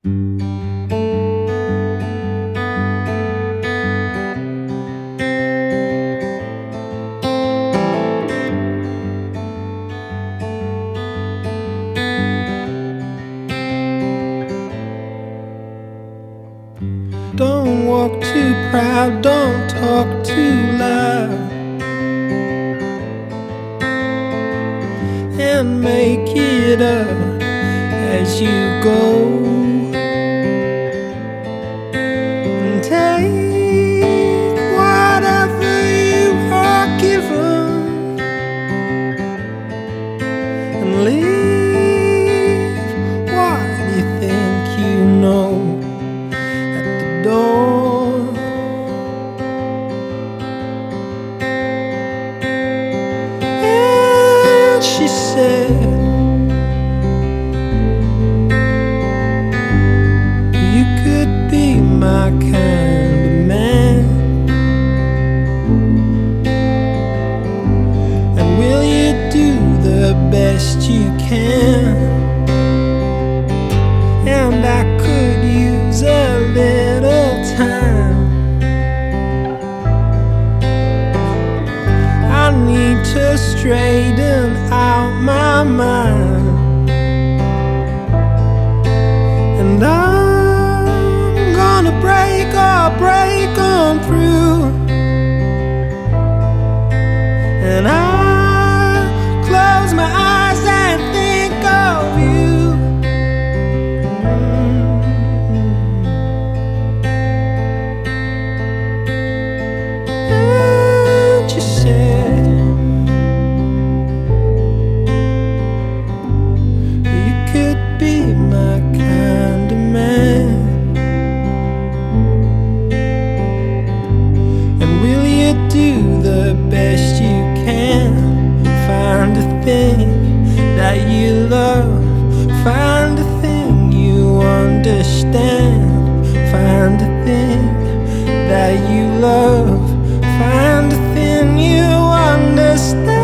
Don't walk too proud, don't talk too loud, and make it up as you go. And take whatever you are given, and leave what you think you know at the door. And she said, you could be my kind of man, and will you do the best you can? And I could use a little time. I need to straighten out my mind, and I'm gonna break on through. And I close my eyes and think of you. And you said, you could be my kind of man, and will you do the best you can? Find a thing that you love, find a thing you understand, find a thing that you love, find a thing you understand.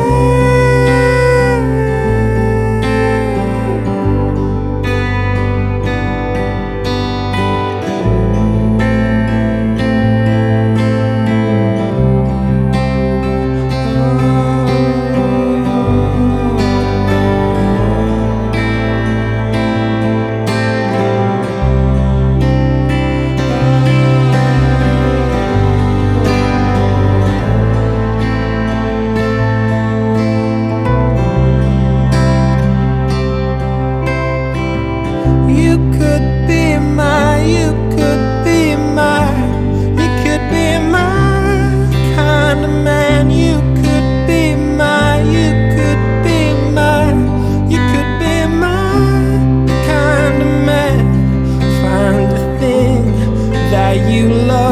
You could be my, you could be my, you could be my kind of man. You could be my, you could be my, you could be my kind of man. Find the thing that you love.